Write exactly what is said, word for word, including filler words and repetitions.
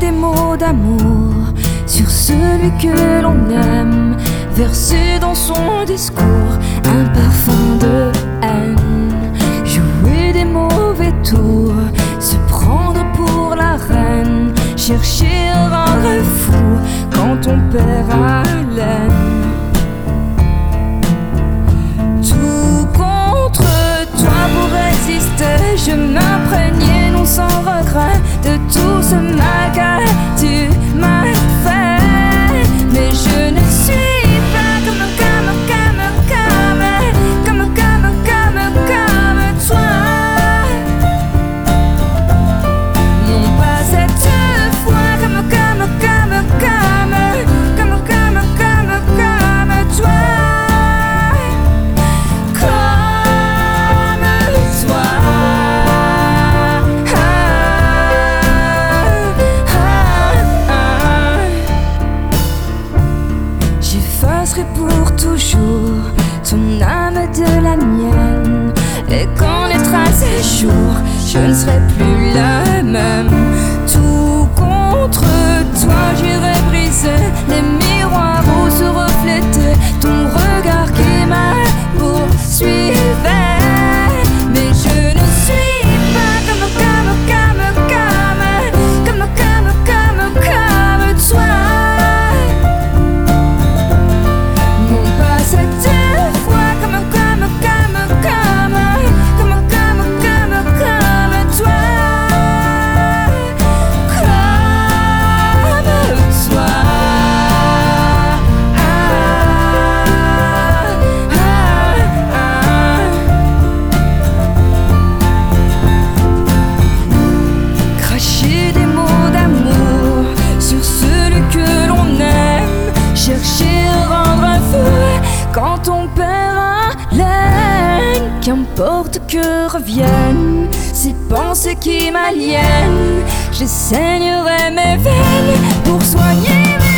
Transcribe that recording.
des mots d'amour sur celui que l'on aime, verser dans son discours un parfum de haine, jouer des mauvais tours, se prendre pour la reine, chercher à rendre fou quand on perd haleine. Tout contre toi pour résister, je m'imprégnais non sans regret de tout ce mal que tu m'as fait. Mais je ne suis pas comme, comme, comme, comme, comme, comme, comme, comme toi. Non pas cette fois comme, comme, comme, comme, comme, comme, comme, comme toi. J'effacerai pour toujours ton âme de la mienne, et quand les traces échouent, je ne serai plus la même. Tout contre toi, j'irai briser les miroirs où se reflétait ton regard qui m'a poursuivait. Mais je ne suis pas comme, comme, comme, comme, comme, comme, comme, comme toi. Quand on perd haleine, qu'importe que reviennent ces pensées qui m'aliènent, je saignerai mes veines pour soigner mes